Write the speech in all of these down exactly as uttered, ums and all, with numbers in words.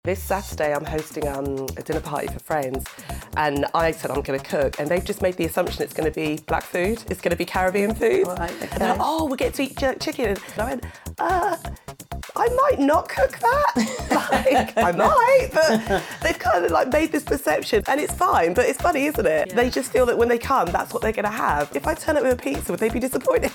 This Saturday I'm hosting um, a dinner party for friends and I said I'm going to cook and they've just made the assumption it's going to be black food, it's going to be Caribbean food. Right, okay. And they're like, oh, we'll get to eat jerk chicken. And I went, uh, I might not cook that. Like, I might, but they've kind of like made this perception and it's fine, but it's funny, isn't it? Yeah. They just feel that when they come, that's what they're going to have. If I turn up with a pizza, would they be disappointed?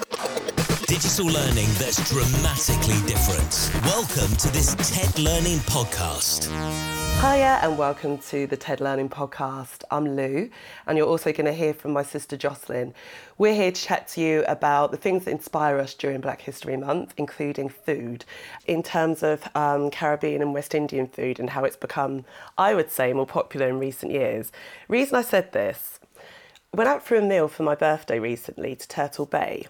Digital learning that's dramatically different. Welcome to this TED Learning Podcast. Hiya and welcome to the TED Learning Podcast. I'm Lou and you're also going to hear from my sister Jocelyn. We're here to chat to you about the things that inspire us during Black History Month, including food, in terms of um, Caribbean and West Indian food and how it's become, I would say, more popular in recent years. The reason I said this, I went out for a meal for my birthday recently to Turtle Bay.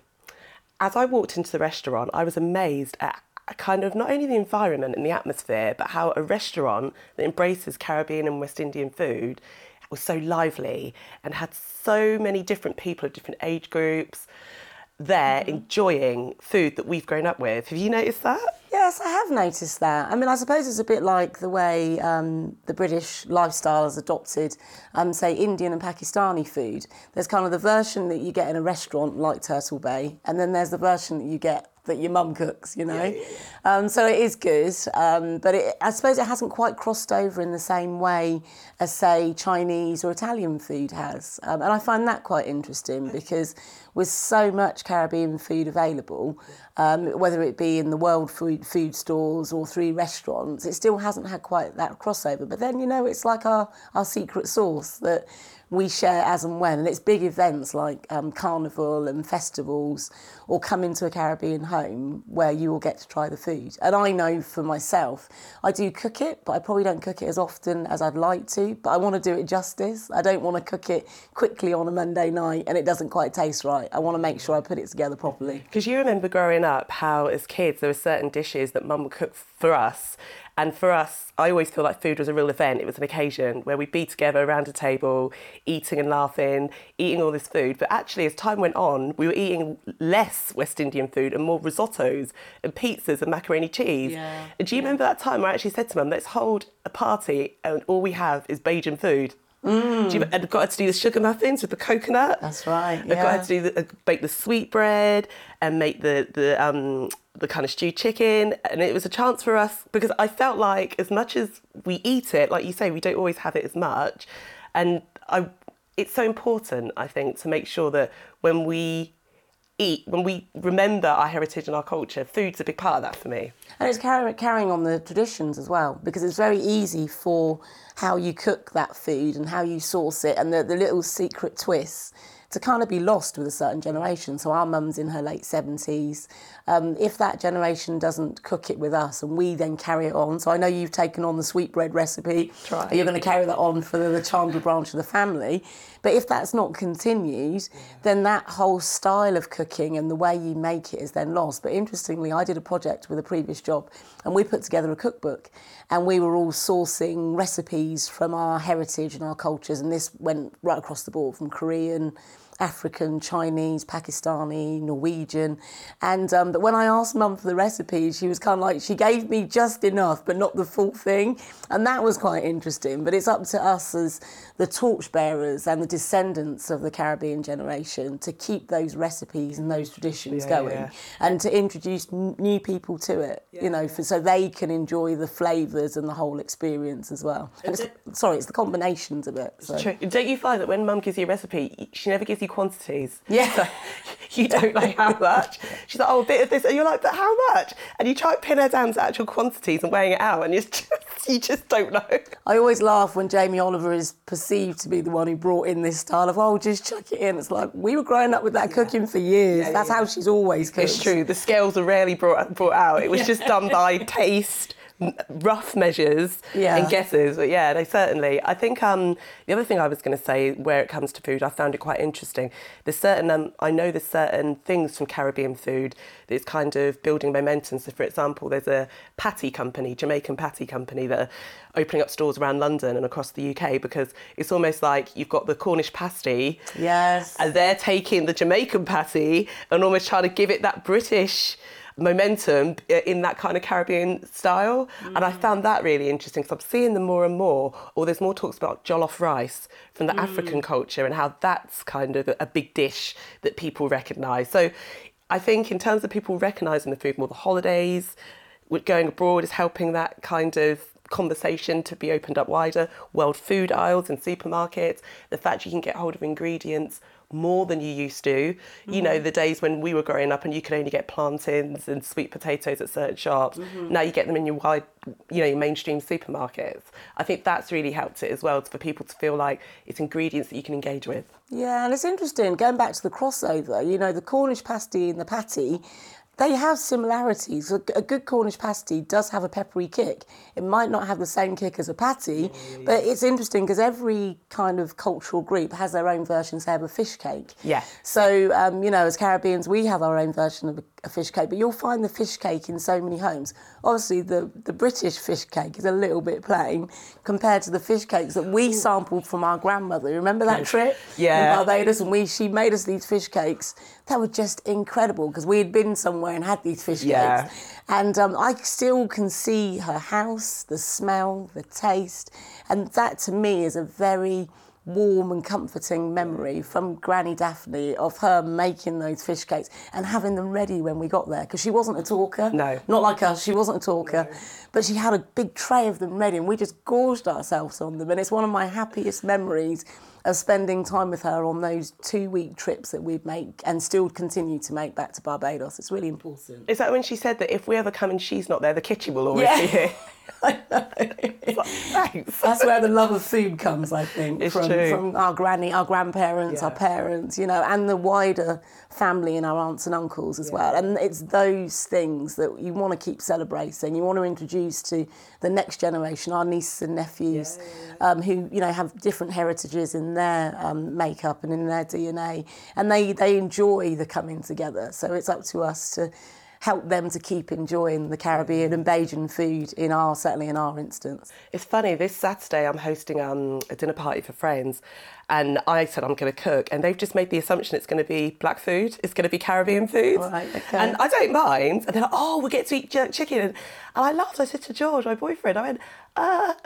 As I walked into the restaurant, I was amazed at kind of not only the environment and the atmosphere, but how a restaurant that embraces Caribbean and West Indian food was so lively and had so many different people of different age groups there mm-hmm. enjoying food that we've grown up with. Have you noticed that? Yes, I have noticed that. I mean, I suppose it's a bit like the way um, the British lifestyle has adopted, um, say, Indian and Pakistani food. There's kind of the version that you get in a restaurant like Turtle Bay, and then there's the version that you get that your mum cooks, you know. Yeah, yeah, yeah. Um, so it is good, um, but it, I suppose it hasn't quite crossed over in the same way as, say, Chinese or Italian food has. Um, and I find that quite interesting because with so much Caribbean food available, um, whether it be in the world food, food stores or through restaurants, it still hasn't had quite that crossover. But then, you know, it's like our, our secret sauce that we share as and when, and it's big events like um, Carnival and festivals or come into a Caribbean home where you will get to try the food. And I know for myself, I do cook it, but I probably don't cook it as often as I'd like to, but I want to do it justice. I don't want to cook it quickly on a Monday night and it doesn't quite taste right. I want to make sure I put it together properly. Because you remember growing up how as kids there were certain dishes that mum would cook for us. And for us, I always feel like food was a real event. It was an occasion where we'd be together around a table, eating and laughing, eating all this food. But actually, as time went on, we were eating less West Indian food and more risottos and pizzas and macaroni cheese. Yeah. And do you yeah. remember that time where I actually said to Mum, let's hold a party and all we have is Bajan food? Mm. Do you, and I've got her to do the sugar muffins with the coconut. That's right, I've got her to do the, uh, bake the sweetbread and make the the um the kind of stewed chicken. And it was a chance for us because I felt like as much as we eat it, like you say, we don't always have it as much. And I, it's so important, I think, to make sure that when we eat, when we remember our heritage and our culture, food's a big part of that for me. And it's carry, carrying on the traditions as well, because it's very easy for how you cook that food and how you source it and the, the little secret twists to kind of be lost with a certain generation. So our mum's in her late seventies. Um, if that generation doesn't cook it with us and we then carry it on, so I know you've taken on the sweetbread recipe, Try. you're going to carry that on for the, the Chandler branch of the family, but if that's not continued, then that whole style of cooking and the way you make it is then lost. But interestingly, I did a project with a previous job and we put together a cookbook and we were all sourcing recipes from our heritage and our cultures, and this went right across the board from Korean, African, Chinese, Pakistani, Norwegian. And um, but when I asked Mum for the recipe, she was kind of like, she gave me just enough, but not the full thing. And that was quite interesting. But it's up to us as the torchbearers and the descendants of the Caribbean generation to keep those recipes and those traditions yeah, going yeah. and to introduce n- new people to it, yeah, you know, yeah. for, so they can enjoy the flavours and the whole experience as well. And it's, sorry, it's the combinations of it. So. True. Don't you find that when Mum gives you a recipe, she never gives you quantities? Yeah. So you don't know how much. She's like, oh, a bit of this. And you're like, but how much? And you try to pin her down to actual quantities and weighing it out, and you just, you just don't know. I always laugh when Jamie Oliver is perceived to be the one who brought in this style of, oh, just chuck it in. It's like, we were growing up with that yeah. cooking for years. Yeah, That's yeah. how she's always cooked. It's true. The scales are rarely brought, brought out. It was yeah. just done by taste, rough measures yeah. and guesses, but yeah, they certainly. I think um, the other thing I was going to say, where it comes to food, I found it quite interesting. There's certain, um, I know there's certain things from Caribbean food that's kind of building momentum. So, for example, there's a patty company, Jamaican patty company, that are opening up stores around London and across the U K because it's almost like you've got the Cornish pasty, yes, and they're taking the Jamaican patty and almost trying to give it that British momentum in that kind of Caribbean style. Mm. And I found that really interesting because I'm seeing them more and more, or there's more talks about jollof rice from the mm. African culture and how that's kind of a big dish that people recognise. So I think in terms of people recognising the food more, the holidays, going abroad is helping that kind of conversation to be opened up wider. World food aisles in supermarkets, the fact you can get hold of ingredients more than you used to. Mm-hmm. You know, the days when we were growing up and you could only get plantains and sweet potatoes at certain shops. Mm-hmm. Now you get them in your wide, you know, your mainstream supermarkets. I think that's really helped it as well, for people to feel like it's ingredients that you can engage with. Yeah, and it's interesting, going back to the crossover, you know, the Cornish pasty and the patty, they have similarities. A good Cornish pasty does have a peppery kick. It might not have the same kick as a patty, yeah, yeah, yeah. but it's interesting because every kind of cultural group has their own version, say, of a fish cake. Yeah. So, um, you know, as Caribbeans, we have our own version of a, a fish cake, but you'll find the fish cake in so many homes. Obviously, the, the British fish cake is a little bit plain compared to the fish cakes that we sampled from our grandmother. Remember that trip yeah. in Barbados? And we she made us these fish cakes that were just incredible because we had been somewhere and had these fish yeah. cakes. And um, I still can see her house, the smell, the taste. And that to me is a very warm and comforting memory from Granny Daphne of her making those fish cakes and having them ready when we got there, because she wasn't a talker. No. Not like us, she wasn't a talker. No. But she had a big tray of them ready and we just gorged ourselves on them. And it's one of my happiest memories of spending time with her on those two-week trips that we'd make and still continue to make back to Barbados. It's really important. Is that when she said that if we ever come and she's not there, the kitchen will always yeah. be here? I know. It's like, thanks. That's where the love of food comes, I think, it's from, true. from our granny, our grandparents, yeah. our parents, you know, and the wider family and our aunts and uncles as yeah. well. And it's those things that you want to keep celebrating. You want to introduce to the next generation, our nieces and nephews, yeah, yeah, yeah. Um, who, you know, have different heritages in their um, makeup and in their D N A, and they, they enjoy the coming together. So it's up to us to help them to keep enjoying the Caribbean and Bajan food in our, certainly in our instance. It's funny, this Saturday I'm hosting um, a dinner party for friends, and I said I'm going to cook, and they've just made the assumption it's going to be black food, it's going to be Caribbean food. Right, okay. And I don't mind. And they're like, oh, we get to eat jerk chicken. And, and I laughed. I said to George, my boyfriend, I went, uh,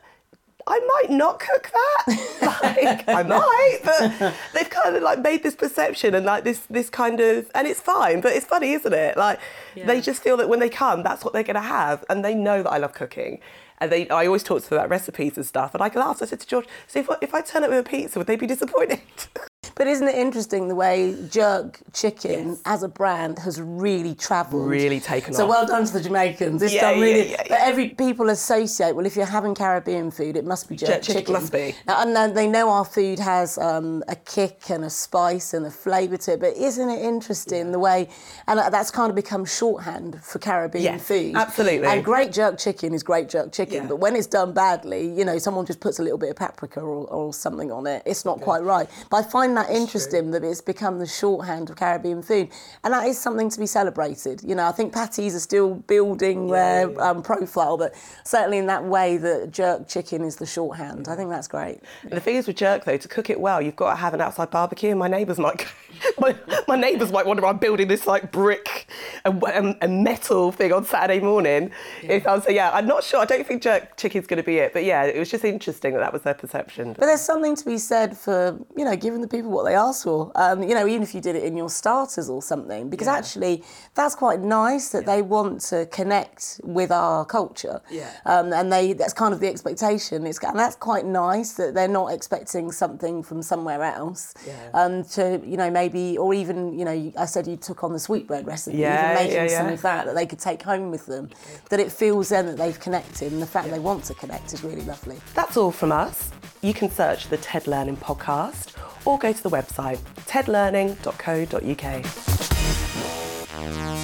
I might not cook that. Like, I might, but they've kind of like made this perception and like this this kind of, and it's fine, but it's funny, isn't it? Like yeah. they just feel that when they come, that's what they're going to have, and they know that I love cooking. And they, I always talk to them about recipes and stuff, and I laughed. I said to George, so if, if I turn up with a pizza, would they be disappointed? But isn't it interesting the way jerk chicken yes. as a brand has really travelled? Really taken so off. So well done to the Jamaicans. It's yeah, done really. Yeah, yeah, yeah. But every people associate, well, if you're having Caribbean food, it must be jerk, jerk chicken. chicken. Must be. Now, and they know our food has um, a kick and a spice and a flavour to it. But isn't it interesting yeah. the way, and that's kind of become shorthand for Caribbean yes, food. Absolutely. And great jerk chicken is great jerk chicken. Yeah. But when it's done badly, you know, someone just puts a little bit of paprika or, or something on it. It's not okay. quite right. But I find that That's interesting true. that it's become the shorthand of Caribbean food, and that is something to be celebrated. You know, I think patties are still building yeah, their yeah. Um, profile, but certainly in that way that jerk chicken is the shorthand. Yeah. I think that's great. And the thing is with jerk though, to cook it well, you've got to have an outside barbecue, and my neighbours might my, my neighbours might wonder I'm building this like brick and, and, and metal thing on Saturday morning. Yeah. If I was, so yeah, I'm not sure. I don't think jerk chicken's going to be it, but yeah, it was just interesting that that was their perception. But there's something to be said for, you know, giving the people what they ask for. Um, you know, even if you did it in your starters or something, because yeah. actually that's quite nice that yeah. they want to connect with our culture. Yeah. Um, and they that's kind of the expectation. It's, and that's quite nice that they're not expecting something from somewhere else. Yeah. Um, to, you know, maybe, or even, you know, I said you took on the sweetbread recipe, yeah, even making yeah, yeah. some of that that they could take home with them, that it feels then that they've connected, and the fact yeah. they want to connect is really lovely. That's all from us. You can search the TED Learning podcast or go to the website ted learning dot co dot uk.